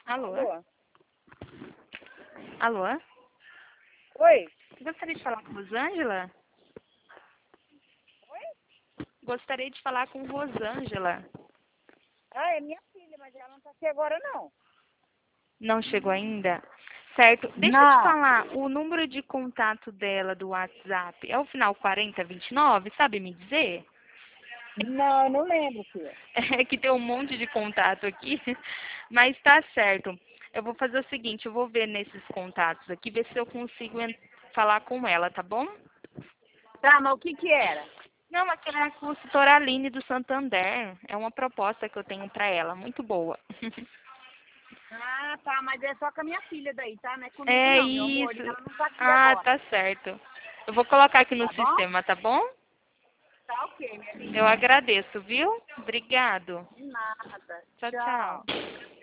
Alô? Alô? Alô? Oi? Gostaria de falar com Rosângela? Gostaria de falar com Rosângela. Ah, é minha filha, mas ela não tá aqui agora, não. Não chegou ainda? Certo. Deixa eu te Não. falar, o número de contato dela do WhatsApp é o final 4029, sabe me dizer? Não, eu não lembro, filha. É que tem um monte de contato aqui, mas tá certo. Eu vou fazer o seguinte, eu vou ver nesses contatos aqui, ver se eu consigo falar com ela, tá bom? Tá, mas o que que era? Não, aquela é a consultora Aline do Santander. É uma proposta que eu tenho pra ela, muito boa. Ah, tá, mas é só com a minha filha daí, tá? Não é comigo É não, meu amor. isso. E ela não tá aqui Ah, agora, tá certo. Eu vou colocar aqui no tá bom? sistema, tá bom? Tá ok, minha Eu linda. agradeço, viu? Obrigado. De nada. Tchau, Tchau. tchau.